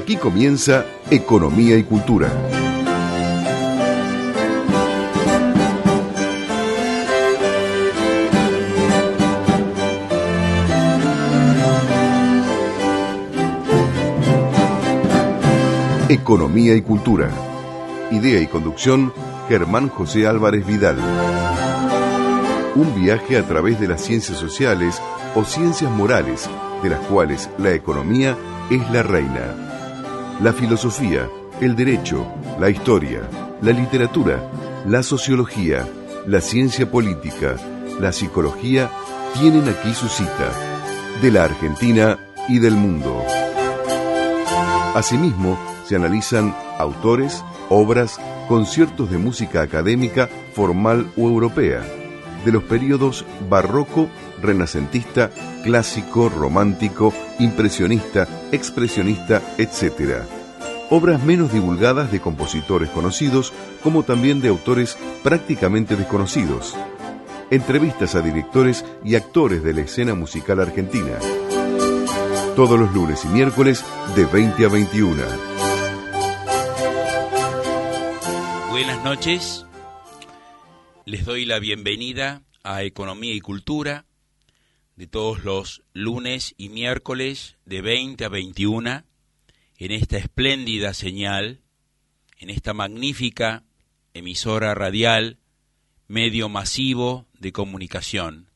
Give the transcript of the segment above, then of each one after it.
Aquí comienza Economía y Cultura. Economía y Cultura. Idea y conducción, Germán José Álvarez Vidal. Un viaje a través de las ciencias sociales o ciencias morales, de las cuales la economía es la reina. La filosofía, el derecho, la historia, la literatura, la sociología, la ciencia política, la psicología tienen aquí su cita, de la Argentina y del mundo. Asimismo, se analizan autores, obras, conciertos de música académica, formal o europea, de los períodos barroco, renacentista, clásico, romántico, impresionista, expresionista, etc. Obras menos divulgadas de compositores conocidos, como también de autores prácticamente desconocidos. Entrevistas a directores y actores de la escena musical argentina. Todos los lunes y miércoles de 20 a 21. Buenas noches. Les doy la bienvenida a Economía y Cultura de todos los lunes y miércoles de 20 a 21 en esta espléndida señal, en esta magnífica emisora radial, medio masivo de comunicación.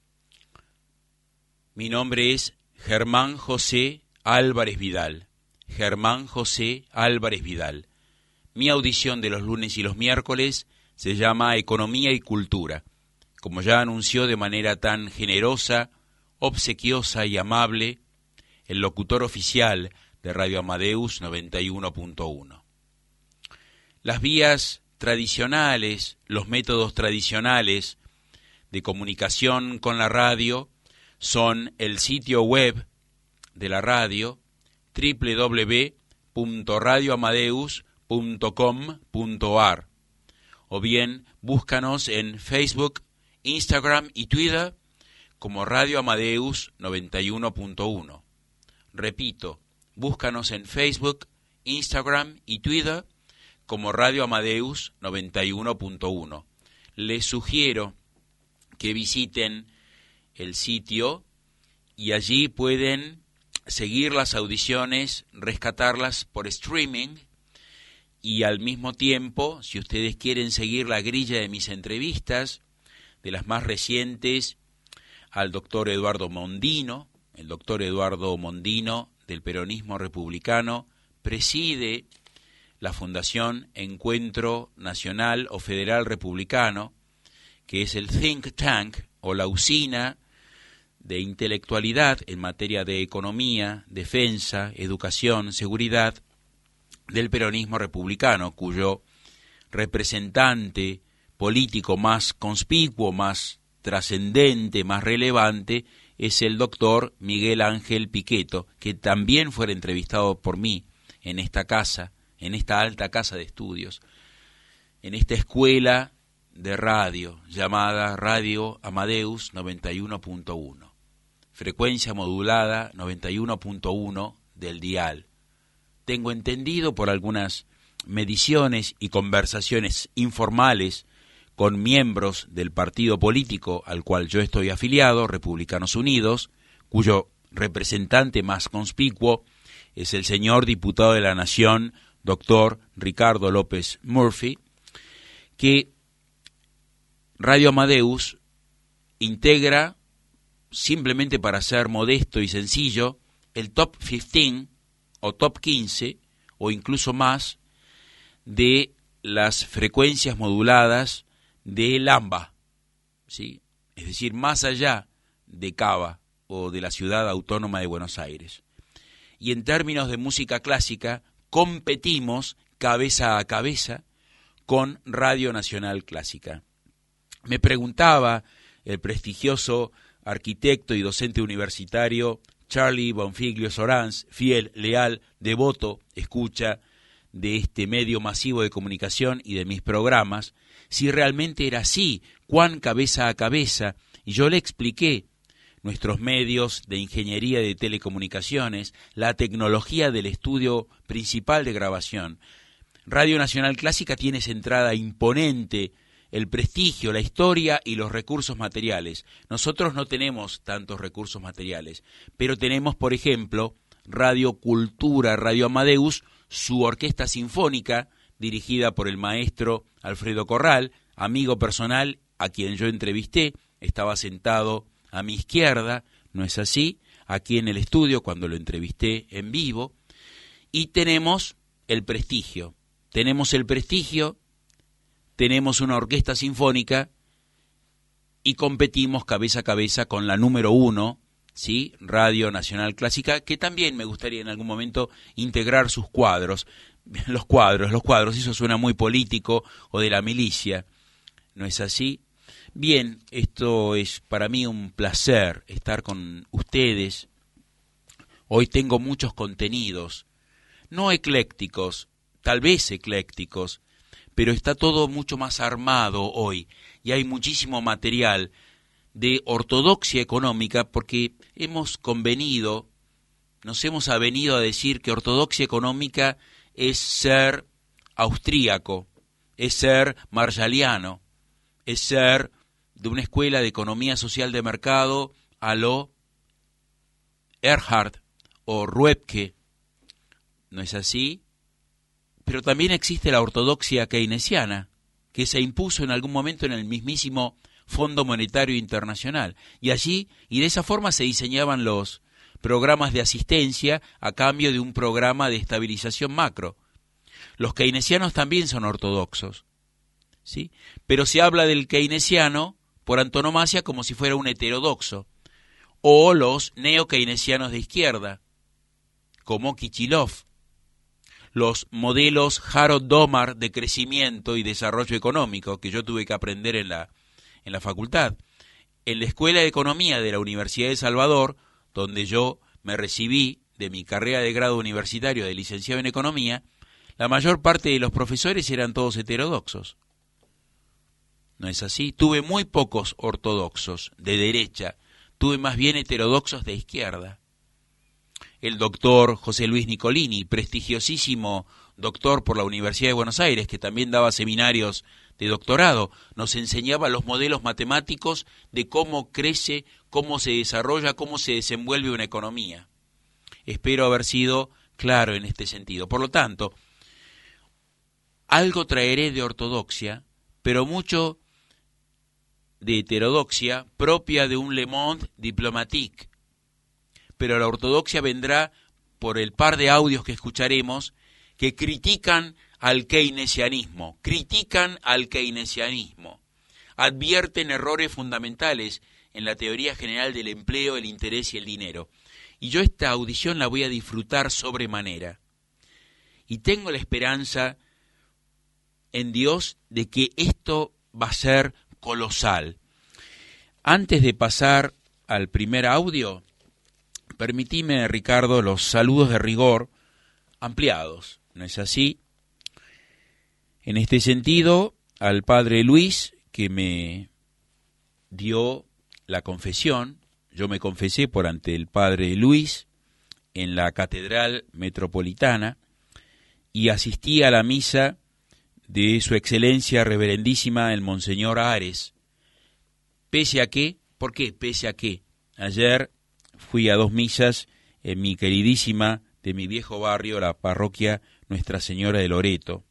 Mi nombre es Germán José Álvarez Vidal. Germán José Álvarez Vidal. Mi audición de los lunes y los miércoles se llama Economía y Cultura, como ya anunció de manera tan generosa, obsequiosa y amable el locutor oficial de Radio Amadeus 91.1. Las vías tradicionales, los métodos tradicionales de comunicación con la radio son el sitio web de la radio, www.radioamadeus.com.ar, o bien búscanos en Facebook, Instagram y Twitter como Radio Amadeus 91.1. Repito, búscanos en Facebook, Instagram y Twitter como Radio Amadeus 91.1. Les sugiero que visiten el sitio y allí pueden seguir las audiciones, rescatarlas por streaming y al mismo tiempo, si ustedes quieren seguir la grilla de mis entrevistas, de las más recientes, al doctor Eduardo Mondino. El doctor Eduardo Mondino, del peronismo republicano, preside la Fundación Encuentro Nacional o Federal Republicano, que es el think tank o la usina de intelectualidad en materia de economía, defensa, educación, seguridad del peronismo republicano, cuyo representante político más conspicuo, más trascendente, más relevante, es el doctor Miguel Ángel Piqueto, que también fue entrevistado por mí en esta casa, en esta alta casa de estudios, en esta escuela de radio llamada Radio Amadeus 91.1, frecuencia modulada 91.1 del dial. Tengo entendido por algunas mediciones y conversaciones informales con miembros del partido político al cual yo estoy afiliado, Republicanos Unidos, cuyo representante más conspicuo es el señor diputado de la Nación, doctor Ricardo López Murphy, que Radio Amadeus integra, simplemente para ser modesto y sencillo, el top 15 o top 15 o incluso más de las frecuencias moduladas de Lamba, ¿sí? Es decir, más allá de Cava o de la Ciudad Autónoma de Buenos Aires. Y en términos de música clásica, competimos cabeza a cabeza con Radio Nacional Clásica. Me preguntaba el prestigioso arquitecto y docente universitario Charlie Bonfiglio Sorans, fiel, leal, devoto, escucha de este medio masivo de comunicación y de mis programas, si realmente era así, cuán cabeza a cabeza, y yo le expliqué nuestros medios de ingeniería de telecomunicaciones, la tecnología del estudio principal de grabación. Radio Nacional Clásica tiene esa entrada imponente, el prestigio, la historia y los recursos materiales. Nosotros no tenemos tantos recursos materiales, pero tenemos, por ejemplo, Radio Cultura, Radio Amadeus, su orquesta sinfónica, dirigida por el maestro Alfredo Corral, amigo personal a quien yo entrevisté, estaba sentado a mi izquierda, ¿no es así?, aquí en el estudio cuando lo entrevisté en vivo, y tenemos el prestigio, tenemos una orquesta sinfónica y competimos cabeza a cabeza con la número 1, ¿sí?, Radio Nacional Clásica, que también me gustaría en algún momento integrar sus cuadros. Los cuadros, eso suena muy político o de la milicia, ¿no es así? Bien, esto es para mí un placer estar con ustedes. Hoy tengo muchos contenidos, no eclécticos, tal vez eclécticos, pero está todo mucho más armado hoy y hay muchísimo material de ortodoxia económica porque nos hemos avenido a decir que ortodoxia económica es ser austríaco, es ser marshalliano, es ser de una escuela de economía social de mercado a lo Erhard o Röpke, ¿no es así? Pero también existe la ortodoxia keynesiana, que se impuso en algún momento en el mismísimo Fondo Monetario Internacional, y de esa forma se diseñaban los programas de asistencia a cambio de un programa de estabilización macro. Los keynesianos también son ortodoxos, ¿sí? Pero se habla del keynesiano por antonomasia como si fuera un heterodoxo, o los neo-keynesianos de izquierda, como Kichilov, los modelos Harrod-Domar de crecimiento y desarrollo económico que yo tuve que aprender en la facultad. En la Escuela de Economía de la Universidad de Salvador, donde yo me recibí de mi carrera de grado universitario de licenciado en Economía, la mayor parte de los profesores eran todos heterodoxos. ¿No es así? Tuve muy pocos ortodoxos de derecha, tuve más bien heterodoxos de izquierda. El doctor José Luis Nicolini, prestigiosísimo doctor por la Universidad de Buenos Aires, que también daba seminarios de doctorado, nos enseñaba los modelos matemáticos de cómo crece, cómo se desarrolla, cómo se desenvuelve una economía. Espero haber sido claro en este sentido. Por lo tanto, algo traeré de ortodoxia, pero mucho de heterodoxia propia de un Le Monde diplomatique. Pero la ortodoxia vendrá por el par de audios que escucharemos que critican al keynesianismo, advierten errores fundamentales en la teoría general del empleo, el interés y el dinero. Y yo esta audición la voy a disfrutar sobremanera. Y tengo la esperanza en Dios de que esto va a ser colosal. Antes de pasar al primer audio, permitime, Ricardo, los saludos de rigor ampliados, ¿no es así? En este sentido, al padre Luis, que me dio la confesión, yo me confesé por ante el padre Luis en la Catedral Metropolitana y asistí a la misa de su excelencia reverendísima el Monseñor Ares. Pese a que, ¿por qué? Pese a que ayer fui a 2 misas en mi queridísima, de mi viejo barrio, la parroquia Nuestra Señora de Loreto.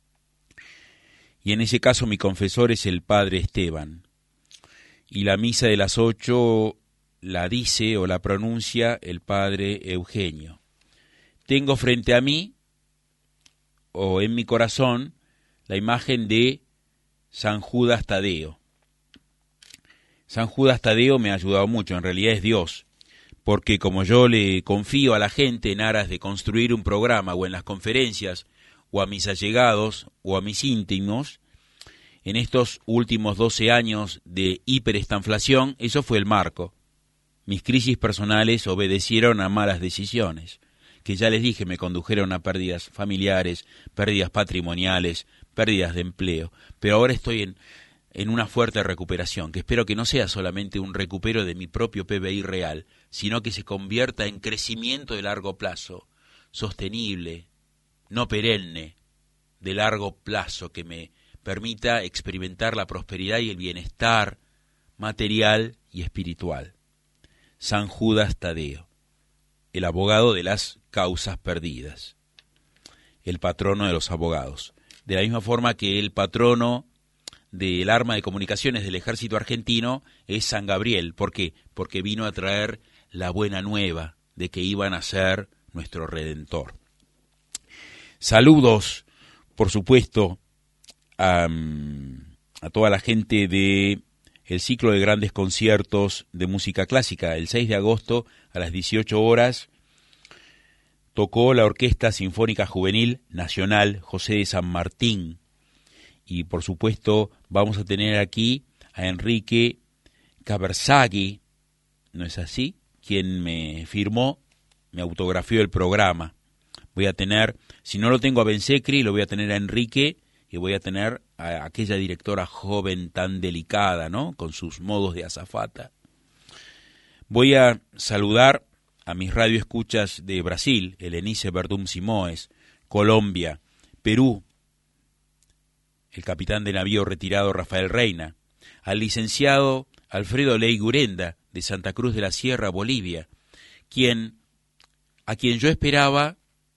Y en ese caso mi confesor es el padre Esteban. Y la misa de las 8 la dice o la pronuncia el padre Eugenio. Tengo frente a mí, o en mi corazón, la imagen de San Judas Tadeo. San Judas Tadeo me ha ayudado mucho, en realidad es Dios, porque como yo le confío a la gente en aras de construir un programa o en las conferencias, o a mis allegados o a mis íntimos, en estos últimos 12 años de hiperestanflación, eso fue el marco. Mis crisis personales obedecieron a malas decisiones, que ya les dije me condujeron a pérdidas familiares, pérdidas patrimoniales, pérdidas de empleo. Pero ahora estoy en una fuerte recuperación, que espero que no sea solamente un recupero de mi propio PBI real, sino que se convierta en crecimiento de largo plazo, sostenible, no perenne, de largo plazo, que me permita experimentar la prosperidad y el bienestar material y espiritual. San Judas Tadeo, el abogado de las causas perdidas, el patrono de los abogados. De la misma forma que el patrono del arma de comunicaciones del ejército argentino es San Gabriel. ¿Por qué? Porque vino a traer la buena nueva de que iban a ser nuestro Redentor. Saludos, por supuesto, a toda la gente de el ciclo de grandes conciertos de música clásica. El 6 de agosto a las 18 horas tocó la Orquesta Sinfónica Juvenil Nacional José de San Martín. Y por supuesto vamos a tener aquí a Enrique Caberzaghi, ¿no es así?, quien me firmó, me autografió el programa. Voy a tener, si no lo tengo a Bensecri, lo voy a tener a Enrique, y voy a tener a aquella directora joven tan delicada, ¿no?, con sus modos de azafata. Voy a saludar a mis radioescuchas de Brasil, Helenice Verdum Simoes, Colombia, Perú, el capitán de navío retirado Rafael Reina, al licenciado Alfredo Leigurenda, de Santa Cruz de la Sierra, Bolivia, a quien yo esperaba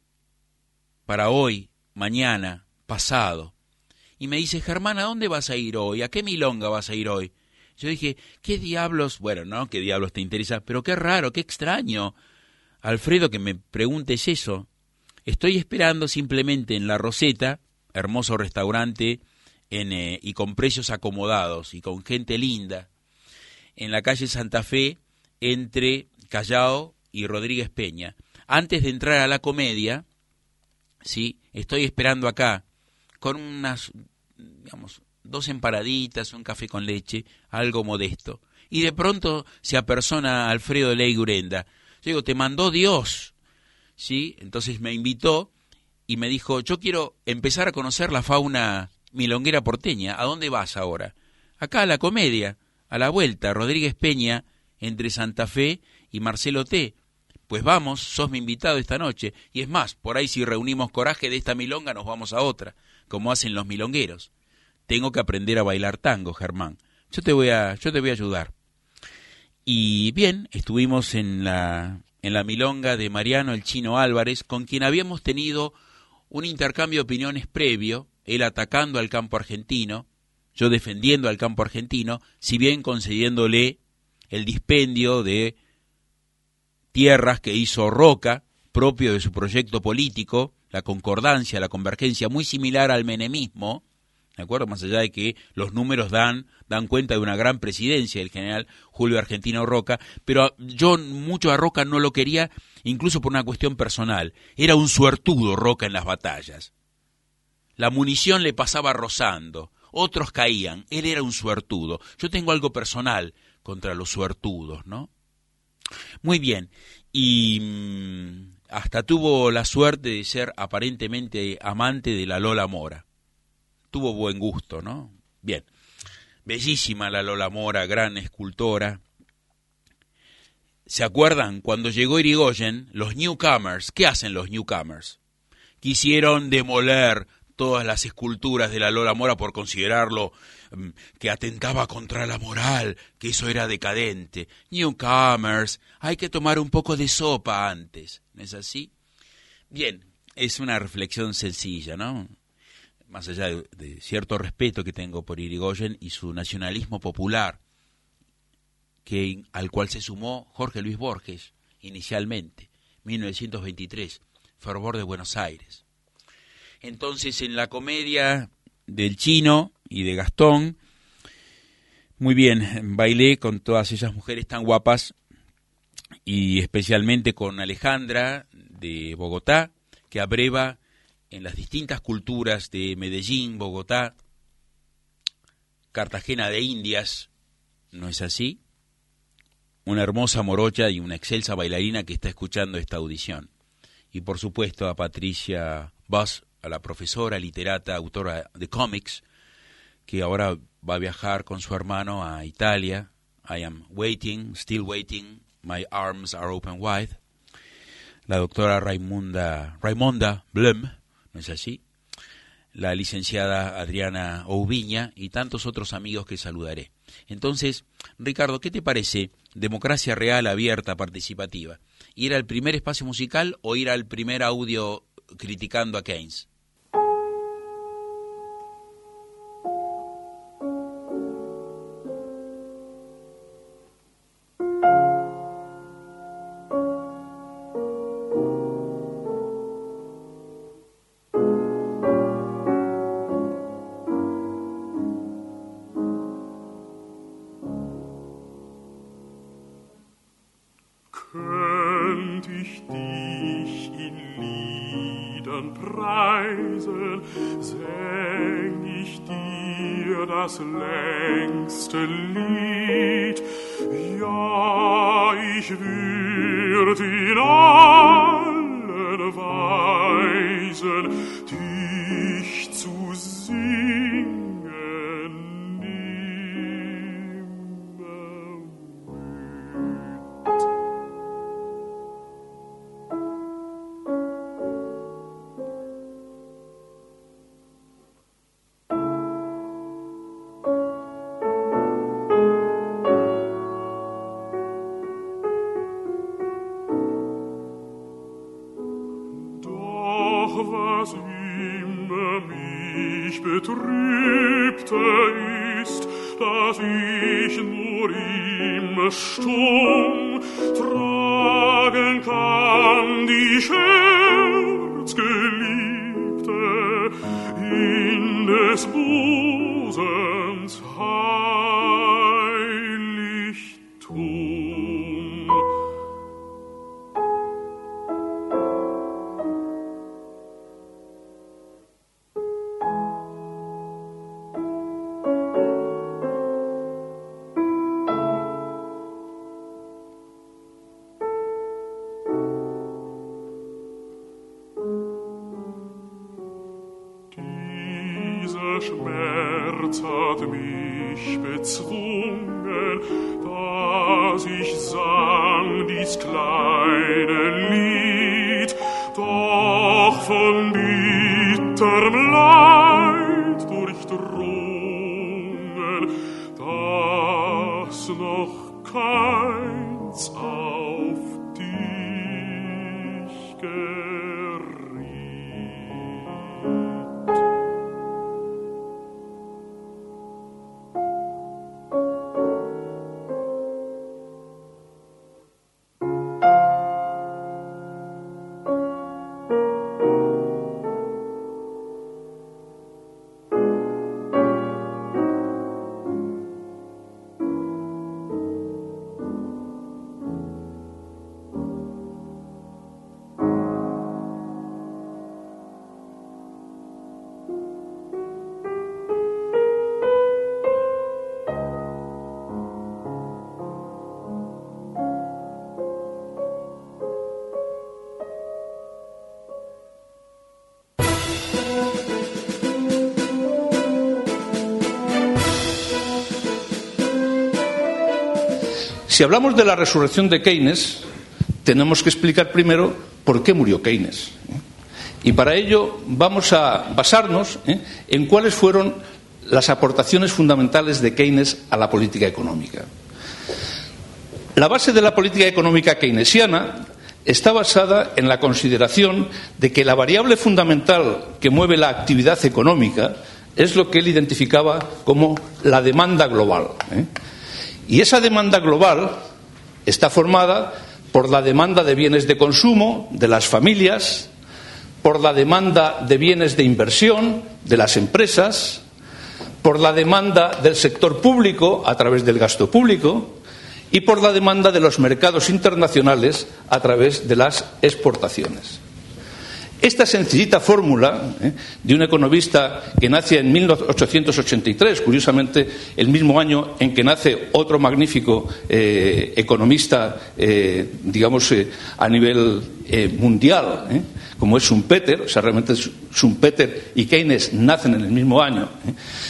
para hoy, mañana, pasado. Y me dice: Germán, ¿a dónde vas a ir hoy? ¿A qué milonga vas a ir hoy? Yo dije: ¿qué diablos? Bueno, no, ¿qué diablos te interesa? Pero qué raro, qué extraño, Alfredo, que me preguntes eso. Estoy esperando simplemente en La Roseta, hermoso restaurante y con precios acomodados y con gente linda, en la calle Santa Fe, entre Callao y Rodríguez Peña. Antes de entrar a la Comedia, ¿sí?, estoy esperando acá con unas, digamos, 2 empanaditas, un café con leche, algo modesto. Y de pronto se apersona Alfredo Leigurenda. Yo digo: te mandó Dios, ¿sí? Entonces me invitó y me dijo: yo quiero empezar a conocer la fauna milonguera porteña. ¿A dónde vas ahora? Acá a la Comedia, a la vuelta, Rodríguez Peña, entre Santa Fe y Marcelo T. Pues vamos, sos mi invitado esta noche. Y es más, por ahí si reunimos coraje de esta milonga nos vamos a otra, como hacen los milongueros. Tengo que aprender a bailar tango, Germán. Yo te voy a ayudar. Y bien, estuvimos en la milonga de Mariano el Chino Álvarez, con quien habíamos tenido un intercambio de opiniones previo, él atacando al campo argentino, yo defendiendo al campo argentino, si bien concediéndole el dispendio de tierras que hizo Roca, propio de su proyecto político, la concordancia, la convergencia, muy similar al menemismo, ¿de acuerdo? Más allá de que los números dan cuenta de una gran presidencia del general Julio Argentino Roca, pero yo mucho a Roca no lo quería, incluso por una cuestión personal. Era un suertudo Roca en las batallas. La munición le pasaba rozando, otros caían, él era un suertudo. Yo tengo algo personal contra los suertudos, ¿no? Muy bien, y hasta tuvo la suerte de ser aparentemente amante de la Lola Mora. Tuvo buen gusto, ¿no? Bien, bellísima la Lola Mora, gran escultora. ¿Se acuerdan? Cuando llegó Irigoyen, los newcomers, ¿qué hacen los newcomers? Quisieron demoler todas las esculturas de la Lola Mora por considerarlo que atentaba contra la moral, que eso era decadente. Newcomers, hay que tomar un poco de sopa antes, ¿no es así? Bien, es una reflexión sencilla, ¿no? Más allá de cierto respeto que tengo por Irigoyen y su nacionalismo popular, al cual se sumó Jorge Luis Borges inicialmente, 1923, Fervor de Buenos Aires. Entonces, en la Comedia del Chino y de Gastón, muy bien, bailé con todas esas mujeres tan guapas y especialmente con Alejandra de Bogotá, que abreva en las distintas culturas de Medellín, Bogotá, Cartagena de Indias, ¿no es así? Una hermosa morocha y una excelsa bailarina que está escuchando esta audición. Y por supuesto a Patricia Voss, a la profesora, literata, autora de cómics, que ahora va a viajar con su hermano a Italia. I am waiting, still waiting, my arms are open wide. La doctora Raimonda Blum, ¿no es así? La licenciada Adriana Oubiña y tantos otros amigos que saludaré. Entonces, Ricardo, ¿qué te parece democracia real, abierta, participativa? ¿Ir al primer espacio musical o ir al primer audio criticando a Keynes? Das längste Lied, ja, ich würd in allen Weisen dich zu singen nimmer müd. Was immer mich betrübte ist, dass ich nur immer stumm tragen kann die Scherzgeliebte in des Busens Heiligtum. Schmerz hat mich bezwungen, dass ich sang dies kleine Lied, doch von bitterem Leid durchdrungen, dass noch keins auf dich geriet. Si hablamos de la resurrección de Keynes, tenemos que explicar primero por qué murió Keynes. Y para ello vamos a basarnos en cuáles fueron las aportaciones fundamentales de Keynes a la política económica. La base de la política económica keynesiana está basada en la consideración de que la variable fundamental que mueve la actividad económica es lo que él identificaba como la demanda global. Y esa demanda global está formada por la demanda de bienes de consumo de las familias, por la demanda de bienes de inversión de las empresas, por la demanda del sector público a través del gasto público y por la demanda de los mercados internacionales a través de las exportaciones. Esta sencillita fórmula de un economista que nace en 1883, curiosamente el mismo año en que nace otro magnífico economista, a nivel mundial, como es Schumpeter, o sea, realmente Schumpeter y Keynes nacen en el mismo año,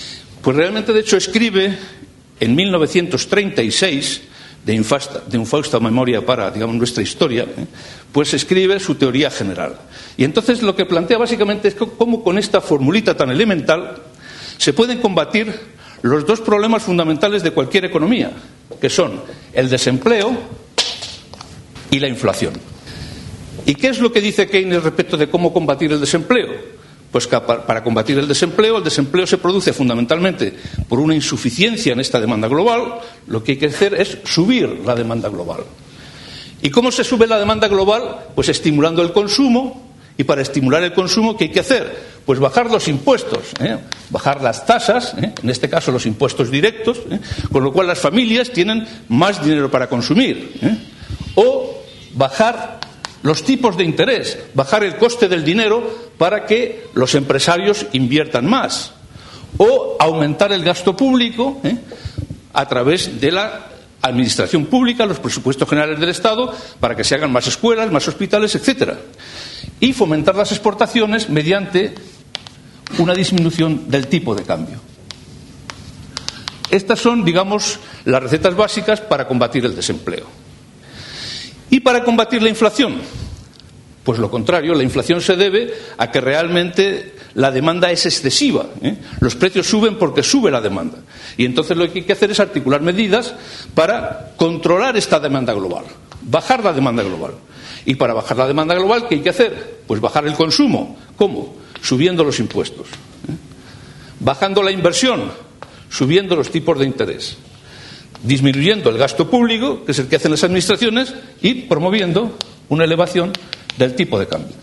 Pues realmente, de hecho, escribe en 1936, de infausta memoria para, digamos, nuestra historia, pues escribe su teoría general. Y entonces lo que plantea básicamente es cómo con esta formulita tan elemental se pueden combatir los dos problemas fundamentales de cualquier economía, que son el desempleo y la inflación. ¿Y qué es lo que dice Keynes respecto de cómo combatir el desempleo? Pues que para combatir el desempleo se produce fundamentalmente por una insuficiencia en esta demanda global. Lo que hay que hacer es subir la demanda global. ¿Y cómo se sube la demanda global? Pues estimulando el consumo. Y para estimular el consumo, ¿qué hay que hacer? Pues bajar los impuestos, bajar las tasas, en este caso los impuestos directos, con lo cual las familias tienen más dinero para consumir. O bajar los tipos de interés, bajar el coste del dinero para que los empresarios inviertan más. O aumentar el gasto público a través de la administración pública, los presupuestos generales del Estado, para que se hagan más escuelas, más hospitales, etcétera. Y fomentar las exportaciones mediante una disminución del tipo de cambio. Estas son, digamos, las recetas básicas para combatir el desempleo. ¿Y para combatir la inflación? Pues lo contrario, la inflación se debe a que realmente la demanda es excesiva. Los precios suben porque sube la demanda. Y entonces lo que hay que hacer es articular medidas para controlar esta demanda global, bajar la demanda global. Y para bajar la demanda global, ¿qué hay que hacer? Pues bajar el consumo. ¿Cómo? Subiendo los impuestos. Bajando la inversión, subiendo los tipos de interés. Disminuyendo el gasto público, que es el que hacen las administraciones, y promoviendo una elevación del tipo de cambio.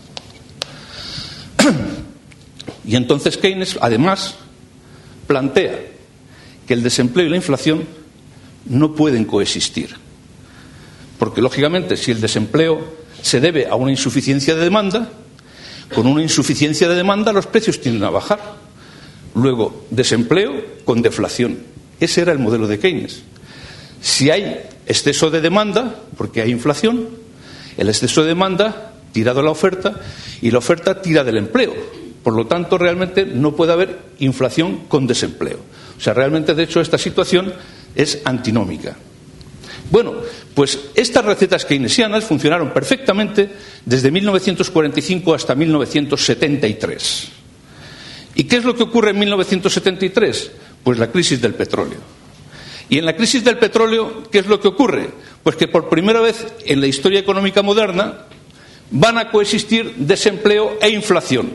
Y entonces Keynes, además, plantea que el desempleo y la inflación no pueden coexistir. Porque, lógicamente, si el desempleo se debe a una insuficiencia de demanda, con una insuficiencia de demanda los precios tienden a bajar. Luego, desempleo con deflación. Ese era el modelo de Keynes. Si hay exceso de demanda, porque hay inflación, el exceso de demanda tira de la oferta y la oferta tira del empleo. Por lo tanto, realmente no puede haber inflación con desempleo. O sea, realmente, de hecho, esta situación es antinómica. Bueno, pues estas recetas keynesianas funcionaron perfectamente desde 1945 hasta 1973. ¿Y qué es lo que ocurre en 1973? Pues la crisis del petróleo. Y en la crisis del petróleo, ¿qué es lo que ocurre? Pues que por primera vez en la historia económica moderna van a coexistir desempleo e inflación,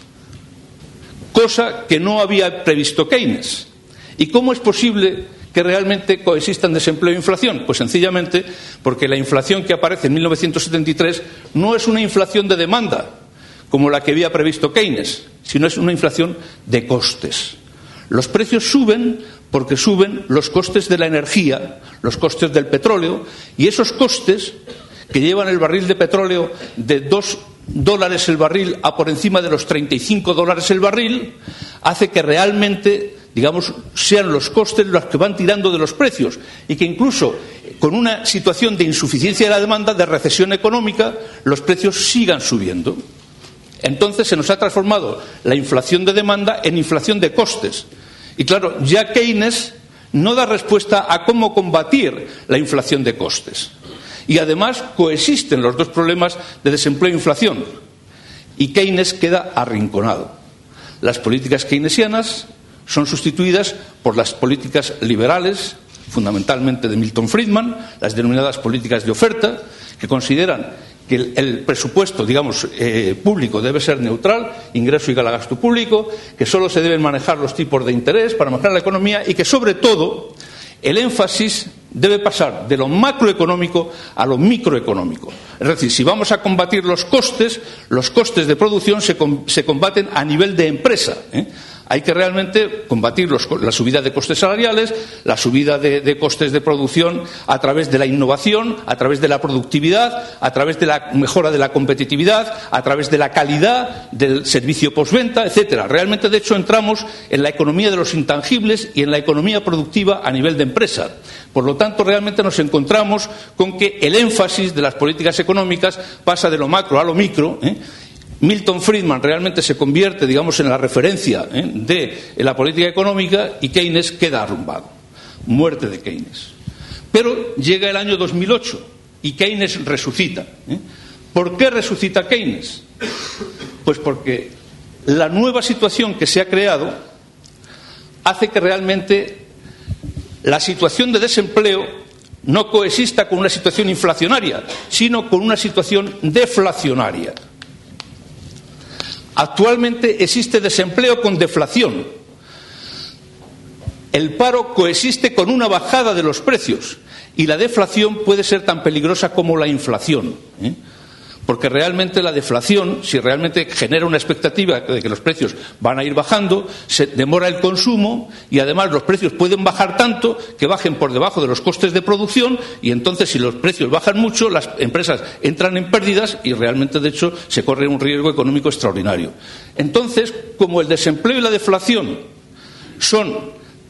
cosa que no había previsto Keynes. ¿Y cómo es posible que realmente coexistan desempleo e inflación? Pues sencillamente porque la inflación que aparece en 1973 no es una inflación de demanda, como la que había previsto Keynes, sino es una inflación de costes. Los precios suben porque suben los costes de la energía, los costes del petróleo, y esos costes que llevan el barril de petróleo de $2 el barril a por encima de los $35 el barril, hace que realmente, digamos, sean los costes los que van tirando de los precios, y que incluso con una situación de insuficiencia de la demanda, de recesión económica, los precios sigan subiendo. Entonces se nos ha transformado la inflación de demanda en inflación de costes. Y claro, ya Keynes no da respuesta a cómo combatir la inflación de costes. Y además coexisten los dos problemas de desempleo e inflación. Y Keynes queda arrinconado. Las políticas keynesianas son sustituidas por las políticas liberales, fundamentalmente de Milton Friedman, las denominadas políticas de oferta, que consideran que el presupuesto, digamos, público debe ser neutral, ingreso igual a gasto público, que solo se deben manejar los tipos de interés para mejorar la economía y que, sobre todo, el énfasis debe pasar de lo macroeconómico a lo microeconómico. Es decir, si vamos a combatir los costes de producción se combaten a nivel de empresa. Hay que realmente combatir la subida de costes salariales, la subida de costes de producción a través de la innovación, a través de la productividad, a través de la mejora de la competitividad, a través de la calidad del servicio postventa, etcétera. Realmente, de hecho, entramos en la economía de los intangibles y en la economía productiva a nivel de empresa. Por lo tanto, realmente nos encontramos con que el énfasis de las políticas económicas pasa de lo macro a lo micro, Milton Friedman realmente se convierte, digamos, en la referencia de la política económica, y Keynes queda arrumbado. Muerte de Keynes. Pero llega el año 2008 y Keynes resucita. ¿Por qué resucita Keynes? Pues porque la nueva situación que se ha creado hace que realmente la situación de desempleo no coexista con una situación inflacionaria, sino con una situación deflacionaria. Actualmente existe desempleo con deflación. El paro coexiste con una bajada de los precios, y la deflación puede ser tan peligrosa como la inflación, porque realmente la deflación, si realmente genera una expectativa de que los precios van a ir bajando, se demora el consumo, y además los precios pueden bajar tanto que bajen por debajo de los costes de producción, y entonces si los precios bajan mucho, las empresas entran en pérdidas y realmente, de hecho, se corre un riesgo económico extraordinario. Entonces, como el desempleo y la deflación son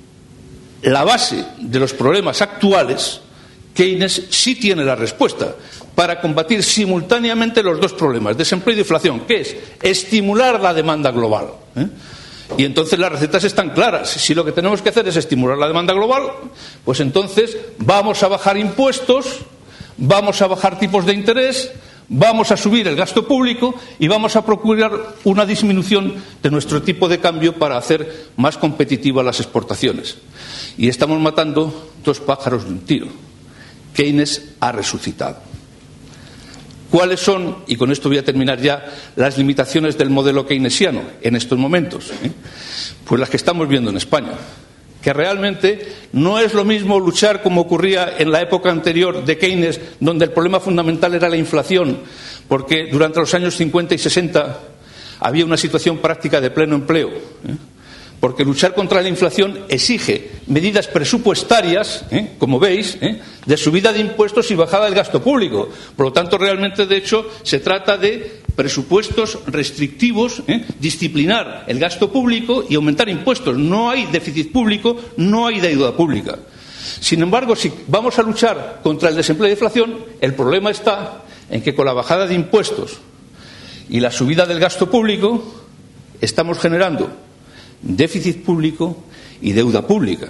la base de los problemas actuales, Keynes sí tiene la respuesta para combatir simultáneamente los dos problemas, desempleo y deflación, que es estimular la demanda global. Y entonces las recetas están claras. Si lo que tenemos que hacer es estimular la demanda global, pues entonces vamos a bajar impuestos, vamos a bajar tipos de interés, vamos a subir el gasto público y vamos a procurar una disminución de nuestro tipo de cambio para hacer más competitivas las exportaciones. Y estamos matando dos pájaros de un tiro. Keynes ha resucitado. ¿Cuáles son, y con esto voy a terminar ya, las limitaciones del modelo keynesiano en estos momentos? Pues las que estamos viendo en España, que realmente no es lo mismo luchar como ocurría en la época anterior de Keynes, donde el problema fundamental era la inflación, porque durante los años 50 y 60 había una situación práctica de pleno empleo, porque luchar contra la inflación exige medidas presupuestarias, como veis, de subida de impuestos y bajada del gasto público. Por lo tanto, realmente, de hecho, se trata de presupuestos restrictivos, disciplinar el gasto público y aumentar impuestos. No hay déficit público, no hay deuda pública. Sin embargo, si vamos a luchar contra el desempleo y la inflación, el problema está en que con la bajada de impuestos y la subida del gasto público estamos generando déficit público y deuda pública.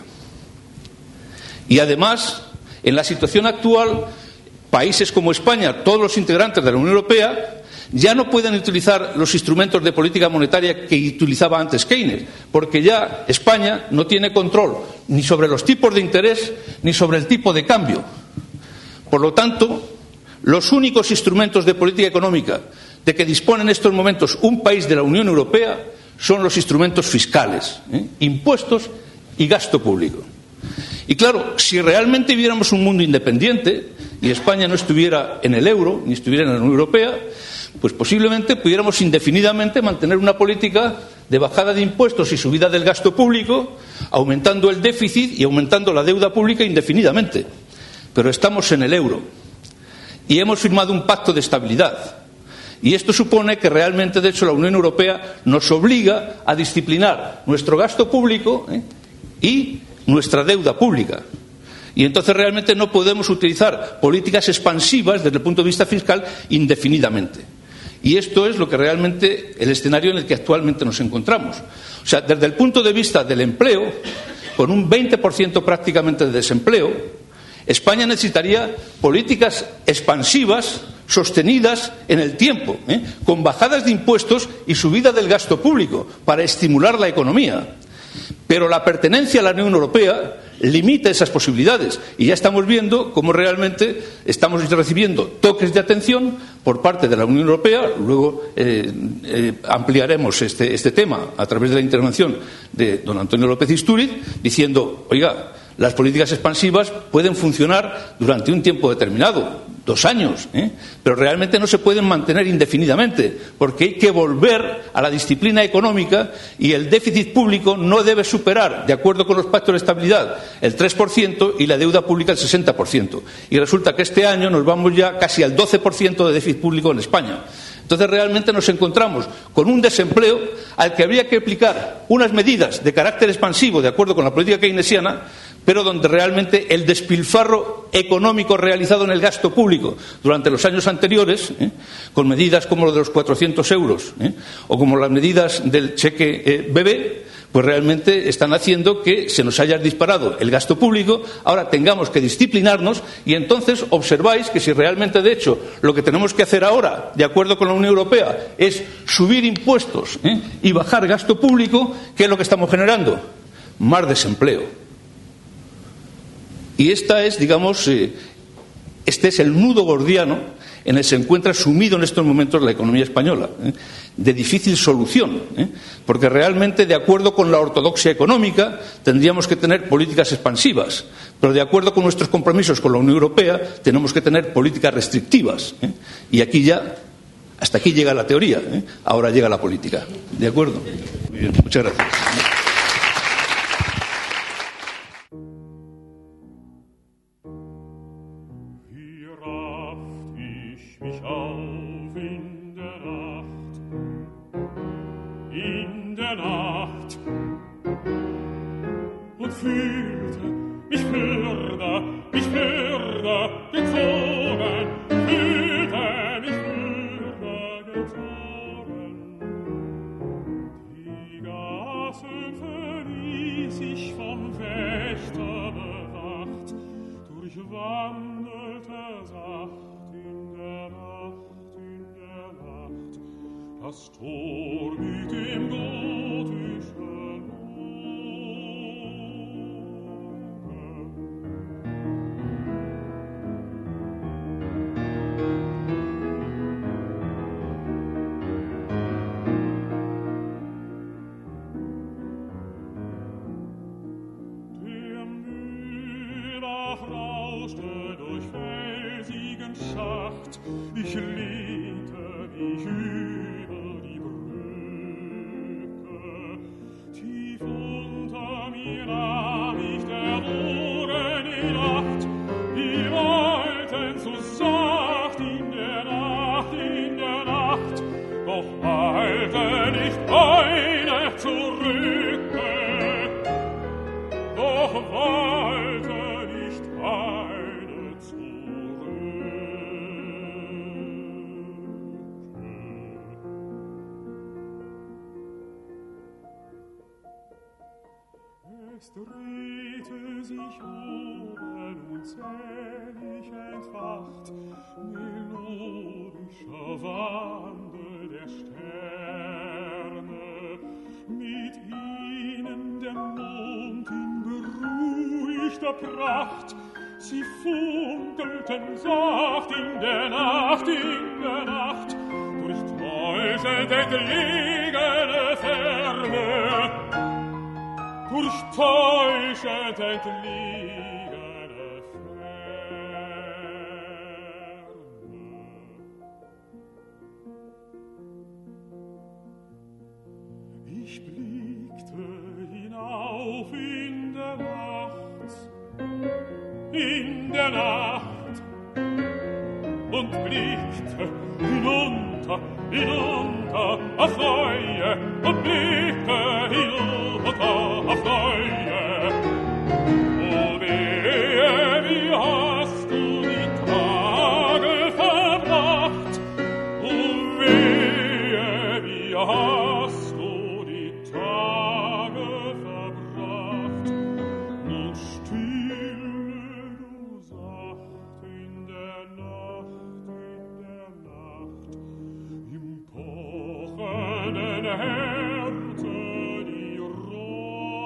Y además, en la situación actual, países como España, todos los integrantes de la Unión Europea, ya no pueden utilizar los instrumentos de política monetaria que utilizaba antes Keynes, porque ya España no tiene control ni sobre los tipos de interés ni sobre el tipo de cambio. Por lo tanto, los únicos instrumentos de política económica de que dispone en estos momentos un país de la Unión Europea son los instrumentos fiscales, impuestos y gasto público. Y claro, si realmente viviéramos un mundo independiente y España no estuviera en el euro ni estuviera en la Unión Europea, pues posiblemente pudiéramos indefinidamente mantener una política de bajada de impuestos y subida del gasto público, aumentando el déficit y aumentando la deuda pública indefinidamente. Pero estamos en el euro y hemos firmado un pacto de estabilidad. Y esto supone que realmente, de hecho, la Unión Europea nos obliga a disciplinar nuestro gasto público y nuestra deuda pública. Y entonces realmente no podemos utilizar políticas expansivas desde el punto de vista fiscal indefinidamente. Y esto es lo que realmente el escenario en el que actualmente nos encontramos. O sea, desde el punto de vista del empleo, con un 20% prácticamente de desempleo, España necesitaría políticas expansivas sostenidas en el tiempo, con bajadas de impuestos y subida del gasto público para estimular la economía. Pero la pertenencia a la Unión Europea limita esas posibilidades y ya estamos viendo cómo realmente estamos recibiendo toques de atención por parte de la Unión Europea. Luego ampliaremos este tema a través de la intervención de don Antonio López Istúriz, diciendo, oiga, las políticas expansivas pueden funcionar durante un tiempo determinado, 2 años, pero realmente no se pueden mantener indefinidamente, porque hay que volver a la disciplina económica y el déficit público no debe superar, de acuerdo con los pactos de estabilidad, el 3% y la deuda pública el 60%. Y resulta que este año nos vamos ya casi al 12% de déficit público en España. Entonces realmente nos encontramos con un desempleo al que habría que aplicar unas medidas de carácter expansivo de acuerdo con la política keynesiana pero donde realmente el despilfarro económico realizado en el gasto público durante los años anteriores, con medidas como lo de los 400 euros o como las medidas del cheque bebé, pues realmente están haciendo que se nos haya disparado el gasto público. Ahora tengamos que disciplinarnos y entonces observáis que si realmente, de hecho, lo que tenemos que hacer ahora, de acuerdo con la Unión Europea, es subir impuestos y bajar gasto público, ¿qué es lo que estamos generando? Más desempleo. Y esta es, digamos, este es el nudo gordiano en el que se encuentra sumido en estos momentos la economía española, de difícil solución, porque realmente, de acuerdo con la ortodoxia económica, tendríamos que tener políticas expansivas, pero de acuerdo con nuestros compromisos con la Unión Europea, tenemos que tener políticas restrictivas. Y aquí ya, hasta aquí llega la teoría, ahora llega la política. ¿De acuerdo? Muy bien, muchas gracias. Das Tor mit dem gotischen Der Mühlbach rauschte durch felsigen Schacht, ich lehnte mich über die Brücke. Tief unter mir nahm ich der Wogen in Acht, die wollten so sacht in der Nacht, doch eilte nicht eine zurücke, doch wollte nicht eine zurücke. Es drehte sich oben unzählig entfacht, melodischer Wandel der Sterne, mit ihnen der Mond in beruhigter Pracht, sie funkelten sacht in der Nacht, durchtäuschend entlegene Ferne, durchtäuschend entlegene Ferne. Ich blickte hinauf in der Nacht, und blickte hinunter auf neue, und blickte hinunter auf neue. O wehe, wie hast du die Tage verbracht? O wehe, wie hast du die Tage verbracht? Und stille du sacht in der Nacht, im pochenden Herzen die Reue.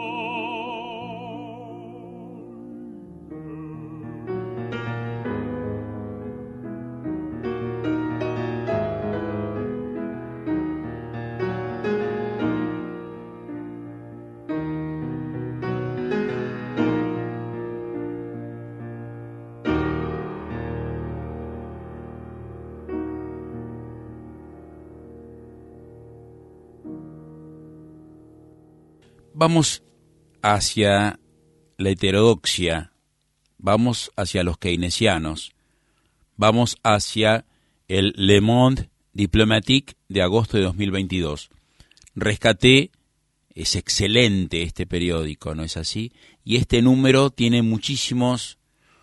Vamos hacia la heterodoxia, vamos hacia los keynesianos, vamos hacia el Le Monde Diplomatique de agosto de 2022. Rescaté es excelente este periódico, ¿no es así? Y este número tiene muchísimos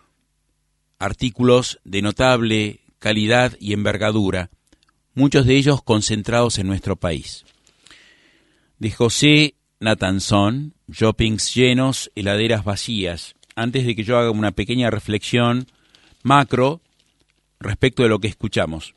artículos de notable calidad y envergadura, muchos de ellos concentrados en nuestro país. De José Natanson, shoppings llenos, heladeras vacías. Antes de que yo haga una pequeña reflexión macro respecto de lo que escuchamos,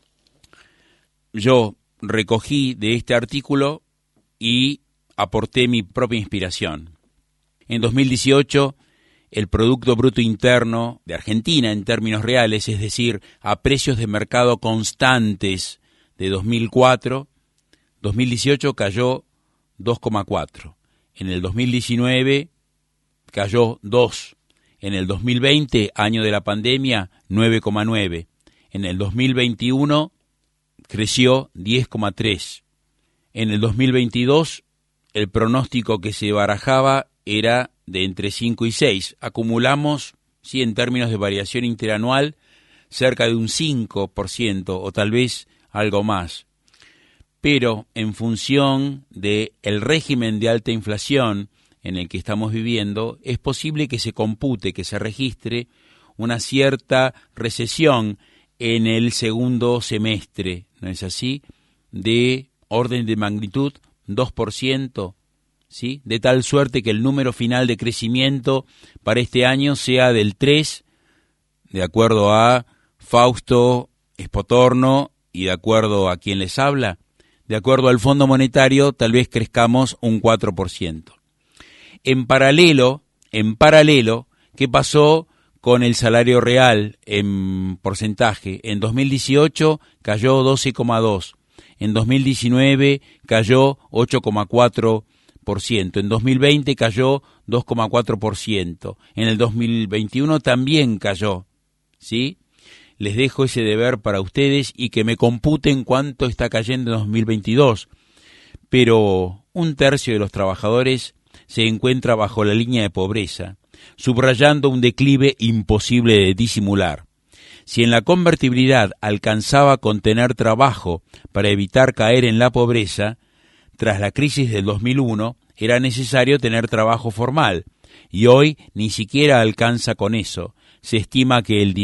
yo recogí de este artículo y aporté mi propia inspiración. En 2018, el Producto Bruto Interno de Argentina en términos reales, es decir, a precios de mercado constantes de 2004, 2018 cayó 2,4. En el 2019 cayó 2. En el 2020, año de la pandemia, 9,9. En el 2021 creció 10,3. En el 2022 el pronóstico que se barajaba era de entre 5 y 6. Acumulamos, sí, en términos de variación interanual, cerca de un 5% o tal vez algo más. Pero en función del régimen de alta inflación en el que estamos viviendo, es posible que se compute, que se registre una cierta recesión en el segundo semestre, ¿no es así?, de orden de magnitud 2%, ¿sí?, de tal suerte que el número final de crecimiento para este año sea del 3%, de acuerdo a Fausto Espotorno y de acuerdo a quien les habla. De acuerdo al Fondo Monetario, tal vez crezcamos un 4%. En paralelo, ¿qué pasó con el salario real en porcentaje? En 2018 cayó 12,2%, en 2019 cayó 8,4%, en 2020 cayó 2,4%, en el 2021 también cayó, ¿sí? Les dejo ese deber para ustedes y que me computen cuánto está cayendo en 2022. Pero un tercio de los trabajadores se encuentra bajo la línea de pobreza, subrayando un declive imposible de disimular. Si en la convertibilidad alcanzaba con tener trabajo para evitar caer en la pobreza, tras la crisis del 2001 era necesario tener trabajo formal, y hoy ni siquiera alcanza con eso. Se estima que el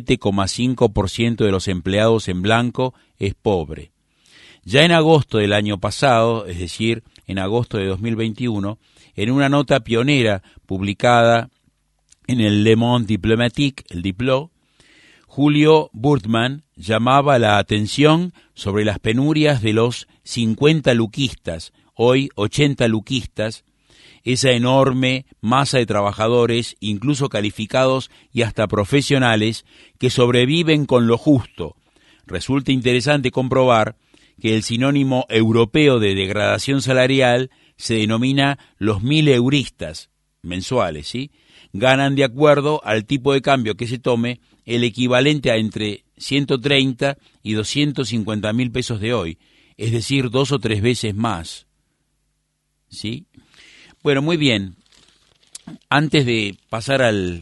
17,5% de los empleados en blanco es pobre. Ya en agosto del año pasado, es decir, en agosto de 2021, en una nota pionera publicada en el Le Monde Diplomatique, el Diplo, Julio Burtman llamaba la atención sobre las penurias de los 50 luquistas, hoy 80 luquistas, esa enorme masa de trabajadores, incluso calificados y hasta profesionales, que sobreviven con lo justo. Resulta interesante comprobar que el sinónimo europeo de degradación salarial se denomina los 1000 euristas mensuales, ¿sí? Ganan de acuerdo al tipo de cambio que se tome el equivalente a entre 130 y 250 mil pesos de hoy, es decir, 2 o 3 veces más, ¿sí? Bueno, muy bien. Antes de pasar al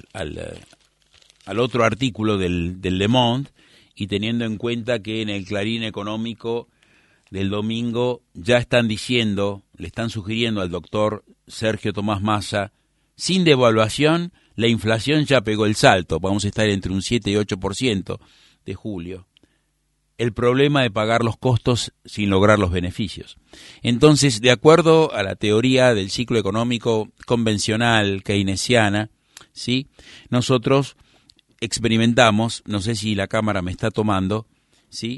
otro artículo del Le Monde, y teniendo en cuenta que en el Clarín Económico del domingo ya están diciendo, le están sugiriendo al doctor Sergio Tomás Massa, sin devaluación, la inflación ya pegó el salto, vamos a estar entre un 7 y 8% de julio. El problema de pagar los costos sin lograr los beneficios. Entonces, de acuerdo a la teoría del ciclo económico convencional keynesiana, ¿sí?, nosotros experimentamos, no sé si la cámara me está tomando, ¿sí?,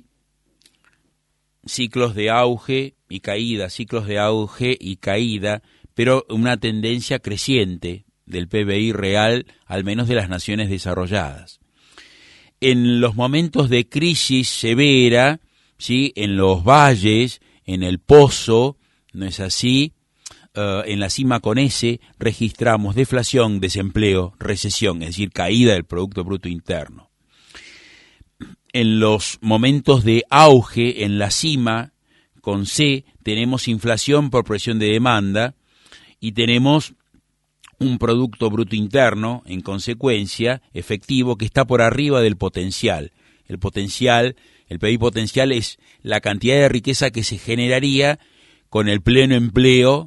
ciclos de auge y caída, pero una tendencia creciente del PBI real, al menos de las naciones desarrolladas. En los momentos de crisis severa, ¿sí?, en los valles, en el pozo, ¿no es así?, en la cima con S, registramos deflación, desempleo, recesión, es decir, caída del Producto Bruto Interno. En los momentos de auge, en la cima, con C, tenemos inflación por presión de demanda y tenemos un Producto Bruto Interno, en consecuencia, efectivo, que está por arriba del potencial. El PBI potencial es la cantidad de riqueza que se generaría con el pleno empleo,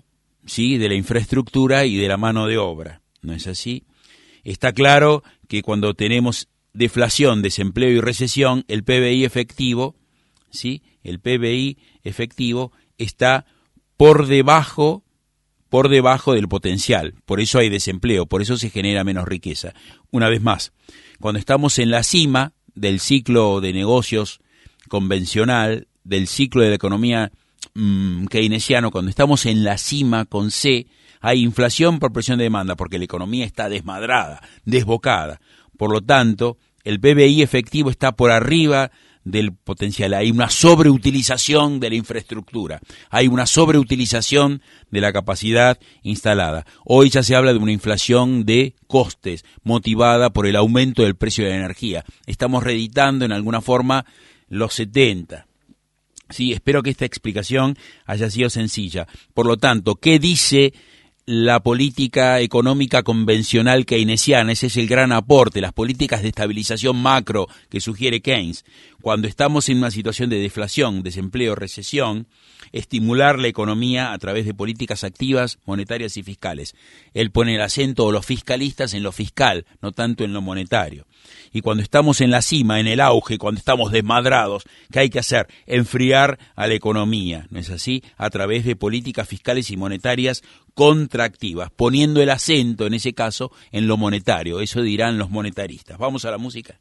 ¿sí?, de la infraestructura y de la mano de obra. ¿No es así? Está claro que cuando tenemos deflación, desempleo y recesión, el PBI efectivo, ¿sí?, el PBI efectivo está por debajo del potencial. Por eso hay desempleo, por eso se genera menos riqueza. Una vez más, cuando estamos en la cima del ciclo de negocios convencional, del ciclo de la economía keynesiano, cuando estamos en la cima con C, hay inflación por presión de demanda, porque la economía está desmadrada, desbocada. Por lo tanto, el PBI efectivo está por arriba del potencial. Hay una sobreutilización de la infraestructura, hay una sobreutilización de la capacidad instalada. Hoy ya se habla de una inflación de costes motivada por el aumento del precio de la energía. Estamos reeditando en alguna forma los 70. Sí, espero que esta explicación haya sido sencilla. Por lo tanto, ¿qué dice la política económica convencional keynesiana? Ese es el gran aporte, las políticas de estabilización macro que sugiere Keynes. Cuando estamos en una situación de deflación, desempleo, recesión, estimular la economía a través de políticas activas, monetarias y fiscales. Él pone el acento, o los fiscalistas, en lo fiscal, no tanto en lo monetario. Y cuando estamos en la cima, en el auge, cuando estamos desmadrados, ¿qué hay que hacer? Enfriar a la economía, ¿no es así? A través de políticas fiscales y monetarias contractivas, poniendo el acento, en ese caso, en lo monetario. Eso dirán los monetaristas. Vamos a la música.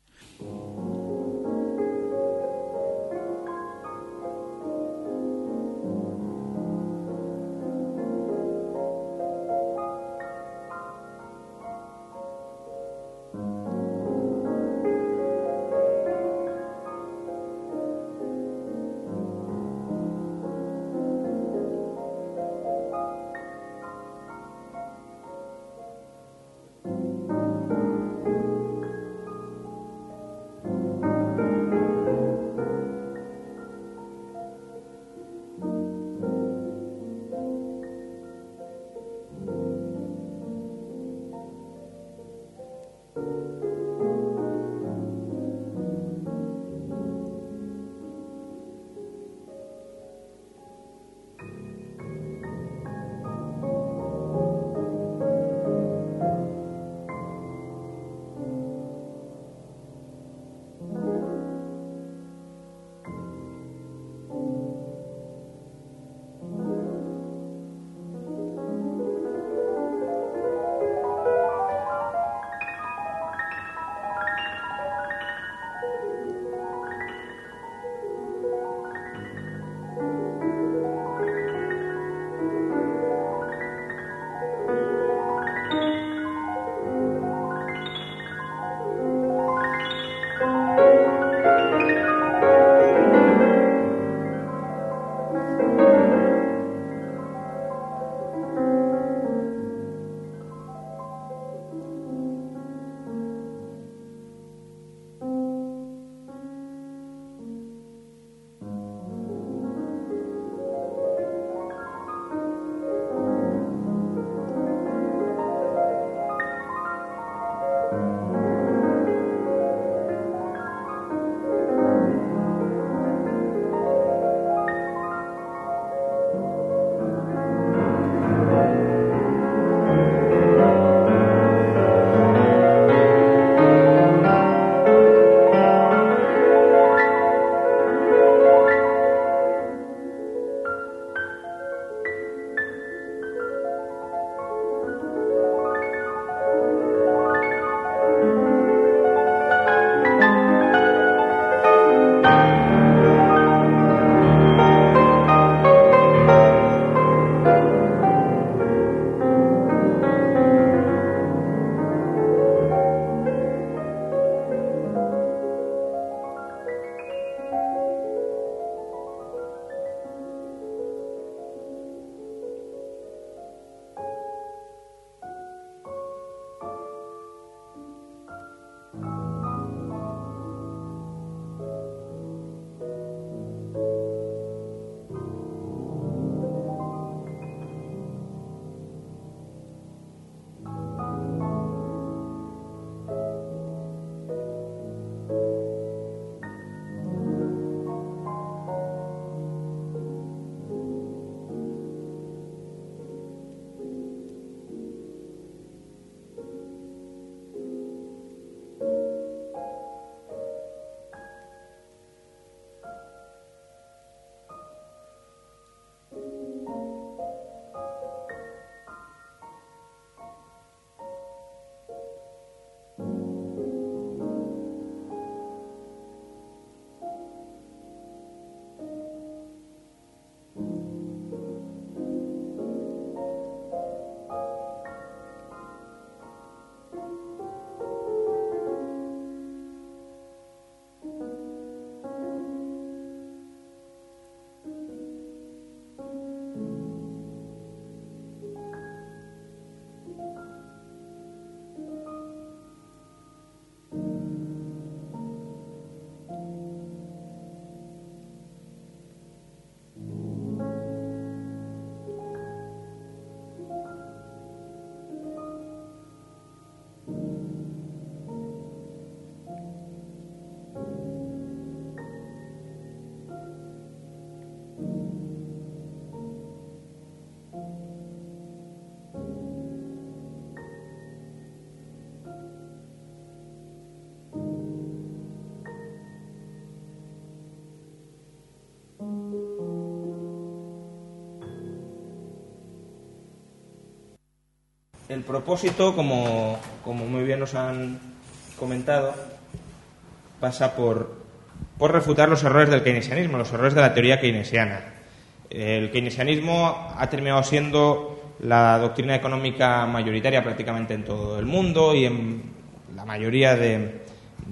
el propósito, como muy bien nos han comentado, pasa por refutar los errores del keynesianismo, los errores de la teoría keynesiana. El keynesianismo ha terminado siendo la doctrina económica mayoritaria prácticamente en todo el mundo y en la mayoría de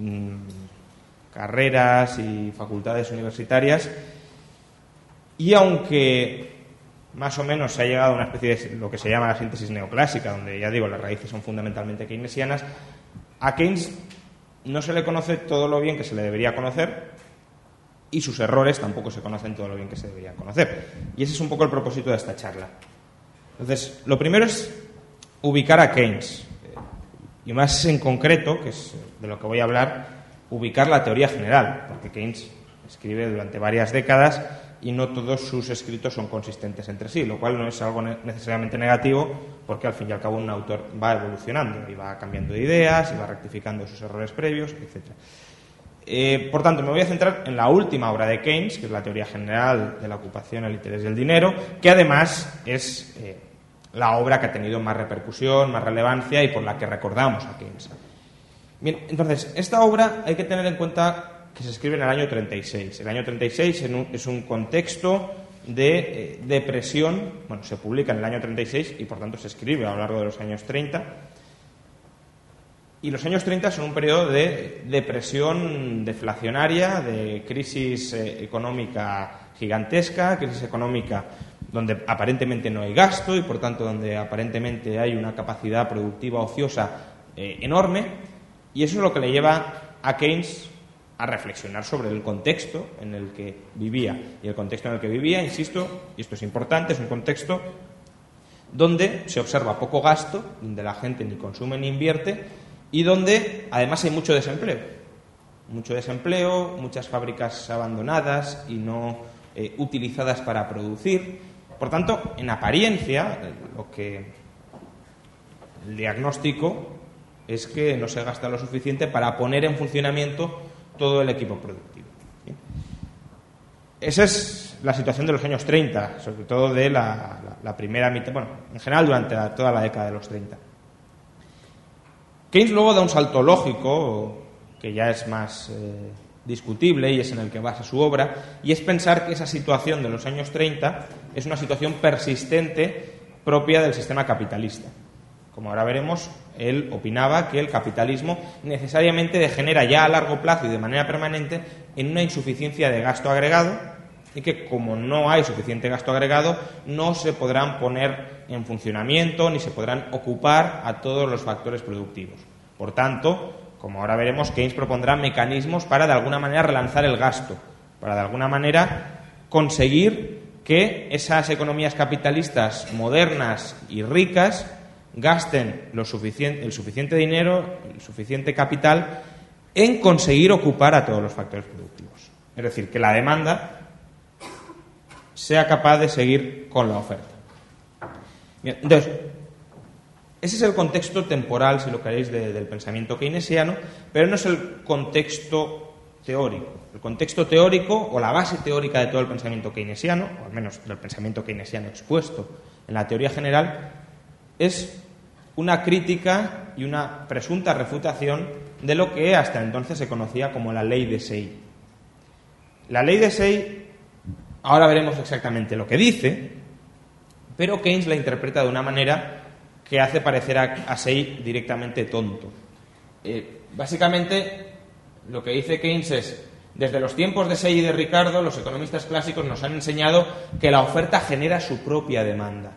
carreras y facultades universitarias. Y aunque más o menos se ha llegado a una especie de lo que se llama la síntesis neoclásica, donde ya digo, las raíces son fundamentalmente keynesianas, a Keynes no se le conoce todo lo bien que se le debería conocer y sus errores tampoco se conocen todo lo bien que se deberían conocer. Y ese es un poco el propósito de esta charla. Entonces, lo primero es ubicar a Keynes, y más en concreto, que es de lo que voy a hablar, ubicar la teoría general, porque Keynes escribe durante varias décadas y no todos sus escritos son consistentes entre sí, lo cual no es algo necesariamente negativo, porque al fin y al cabo un autor va evolucionando y va cambiando de ideas y va rectificando sus errores previos, etc. Por tanto, me voy a centrar en la última obra de Keynes, que es la teoría general de la ocupación, el interés y el dinero, que además es la obra que ha tenido más repercusión, más relevancia y por la que recordamos a Keynes. Bien, entonces, esta obra hay que tener en cuenta que se escribe en el año 36. El año 36 es un contexto de depresión, bueno, se publica en el año 36 y por tanto se escribe a lo largo de los años 30. Y los años 30 son un periodo de depresión deflacionaria, de crisis económica gigantesca, crisis económica donde aparentemente no hay gasto y por tanto donde aparentemente hay una capacidad productiva ociosa enorme, y eso es lo que le lleva a Keynes a reflexionar sobre el contexto en el que vivía. Y el contexto en el que vivía, insisto, y esto es importante, es un contexto donde se observa poco gasto, donde la gente ni consume ni invierte y donde además hay mucho desempleo. Mucho desempleo, muchas fábricas abandonadas y no utilizadas para producir. Por tanto, en apariencia, el diagnóstico es que no se gasta lo suficiente para poner en funcionamiento todo el equipo productivo. ¿Bien? Esa es la situación de los años 30, sobre todo de la primera mitad, bueno, en general durante toda la década de los 30. Keynes luego da un salto lógico, que ya es más discutible y es en el que basa su obra, y es pensar que esa situación de los años 30 es una situación persistente propia del sistema capitalista. Como ahora veremos, él opinaba que el capitalismo necesariamente degenera ya a largo plazo y de manera permanente en una insuficiencia de gasto agregado y que como no hay suficiente gasto agregado no se podrán poner en funcionamiento ni se podrán ocupar a todos los factores productivos. Por tanto, como ahora veremos, Keynes propondrá mecanismos para de alguna manera relanzar el gasto, para de alguna manera conseguir que esas economías capitalistas modernas y ricas gasten el suficiente dinero, el suficiente capital en conseguir ocupar a todos los factores productivos. Es decir, que la demanda sea capaz de seguir con la oferta. Bien, entonces, ese es el contexto temporal, si lo queréis, del pensamiento keynesiano, pero no es el contexto teórico. El contexto teórico o la base teórica de todo el pensamiento keynesiano, o al menos del pensamiento keynesiano expuesto en la teoría general, es una crítica y una presunta refutación de lo que hasta entonces se conocía como la ley de Say. La ley de Say, ahora veremos exactamente lo que dice, pero Keynes la interpreta de una manera que hace parecer a Say directamente tonto. Básicamente, lo que dice Keynes es: desde los tiempos de Say y de Ricardo, los economistas clásicos nos han enseñado que la oferta genera su propia demanda.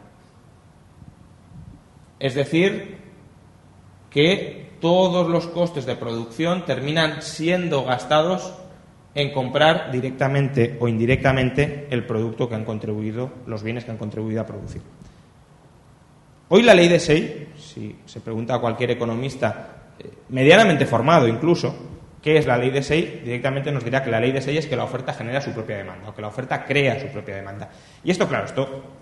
Es decir, que todos los costes de producción terminan siendo gastados en comprar directamente o indirectamente el producto que han contribuido, los bienes que han contribuido a producir. Hoy la ley de Say, si se pregunta a cualquier economista medianamente formado incluso, ¿qué es la ley de Say? Directamente nos dirá que la ley de Say es que la oferta genera su propia demanda, o que la oferta crea su propia demanda. Y esto, claro,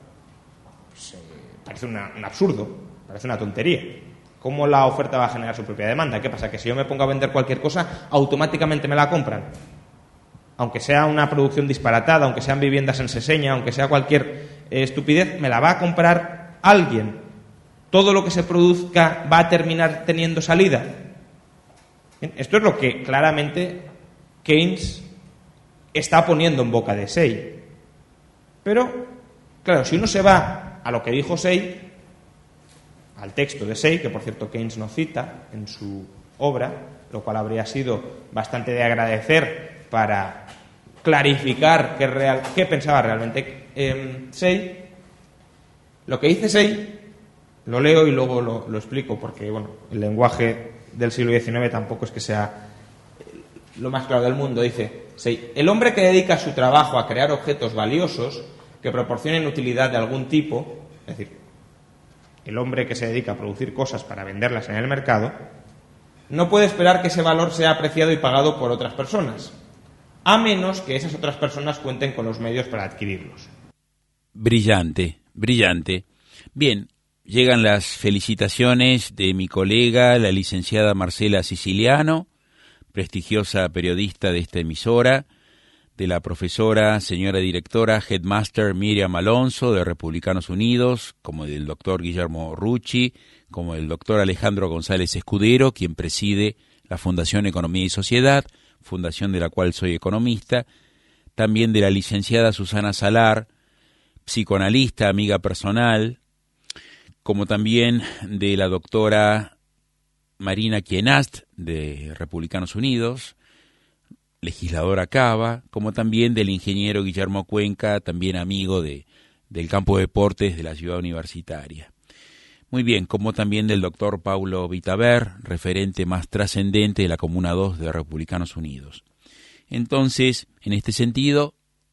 parece un absurdo. Parece una tontería. ¿Cómo la oferta va a generar su propia demanda? ¿Qué pasa? ¿Que si yo me pongo a vender cualquier cosa, automáticamente me la compran? Aunque sea una producción disparatada, aunque sean viviendas en Seseña, aunque sea cualquier estupidez, me la va a comprar alguien. todo lo que se produzca va a terminar teniendo salida. Bien, esto es lo que claramente Keynes está poniendo en boca de Say. Pero, claro, si uno se va a lo que dijo Say, al texto de Say, que por cierto Keynes no cita en su obra, lo cual habría sido bastante de agradecer para clarificar qué pensaba realmente Say. Lo que dice Say, lo leo y luego lo explico, porque bueno, el lenguaje del siglo XIX tampoco es que sea lo más claro del mundo. Dice Say: el hombre que dedica su trabajo a crear objetos valiosos que proporcionen utilidad de algún tipo, es decir, el hombre que se dedica a producir cosas para venderlas en el mercado, no puede esperar que ese valor sea apreciado y pagado por otras personas, a menos que esas otras personas cuenten con los medios para adquirirlos. Brillante, brillante. Bien, llegan las felicitaciones de mi colega, la licenciada Marcela Siciliano, prestigiosa periodista de esta emisora, de la profesora, señora directora, headmaster Miriam Alonso, de Republicanos Unidos, como del doctor Guillermo Rucci, como del doctor Alejandro González Escudero, quien preside la Fundación Economía y Sociedad, fundación de la cual soy economista, también de la licenciada Susana Salar, psicoanalista, amiga personal, como también de la doctora Marina Kienast, de Republicanos Unidos, legisladora Cava, como también del ingeniero Guillermo Cuenca, también amigo del campo de deportes de la ciudad universitaria. Muy bien, como también del doctor Paulo Vitaver, referente más trascendente de la Comuna 2 de Republicanos Unidos. Entonces, en este sentido,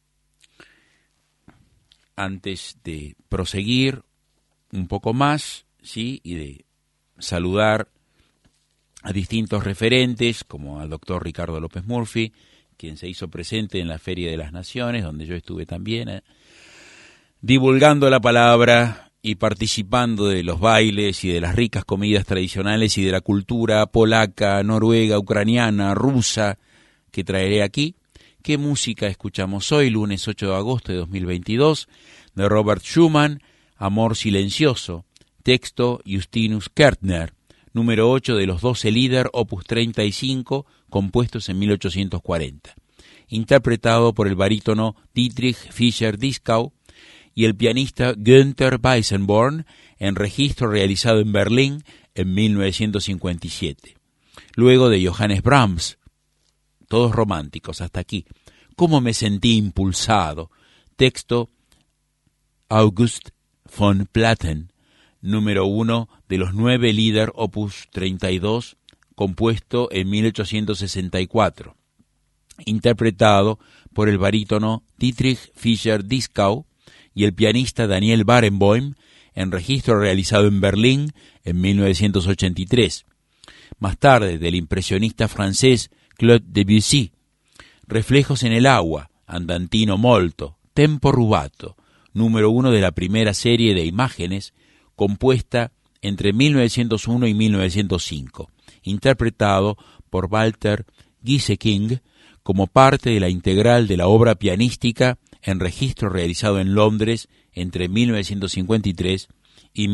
antes de proseguir un poco más, ¿sí?, y de saludar a distintos referentes, como al doctor Ricardo López Murphy, quien se hizo presente en la Feria de las Naciones, donde yo estuve también, divulgando la palabra y participando de los bailes y de las ricas comidas tradicionales y de la cultura polaca, noruega, ucraniana, rusa, que traeré aquí. ¿Qué música escuchamos hoy, lunes 8 de agosto de 2022? De Robert Schumann, Amor Silencioso, texto Justinus Kärtner, número 8 de los 12 Lieder, opus 35, compuestos en 1840, interpretado por el barítono Dietrich Fischer-Dieskau y el pianista Günther Weissenborn, en registro realizado en Berlín en 1957. Luego de Johannes Brahms, todos románticos hasta aquí. ¿Cómo me sentí impulsado? Texto August von Platen, número 1 de los 9 Lieder, opus 32, compuesto en 1864, interpretado por el barítono Dietrich Fischer-Dieskau y el pianista Daniel Barenboim, en registro realizado en Berlín en 1983. Más tarde, del impresionista francés Claude Debussy, Reflejos en el agua, Andantino molto, Tempo rubato, número 1 de la primera serie de imágenes, compuesta entre 1901 y 1905, interpretado por Walter Gieseking como parte de la integral de la obra pianística en registro realizado en Londres entre 1953 y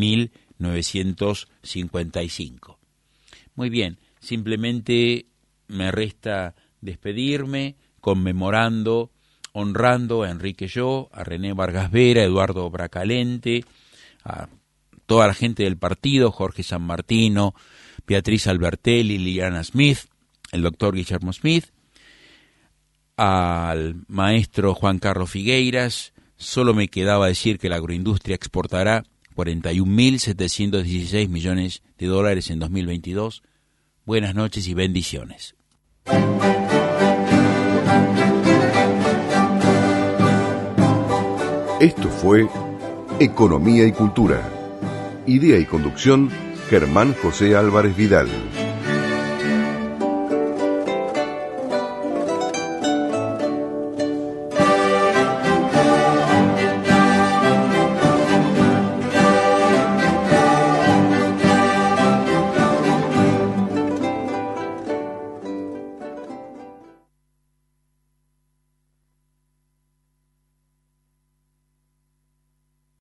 1955. Muy bien, simplemente me resta despedirme conmemorando, honrando a Enrique Yo, a René Vargas Vera, a Eduardo Bracalente, a toda la gente del partido, Jorge San Martino, Beatriz Albertelli, Liliana Smith, el doctor Guillermo Smith, al maestro Juan Carlos Figueiras. Solo me quedaba decir que la agroindustria exportará 41.716 millones de dólares en 2022. Buenas noches y bendiciones. Esto fue Economía y Cultura. Idea y conducción, Germán José Álvarez Vidal.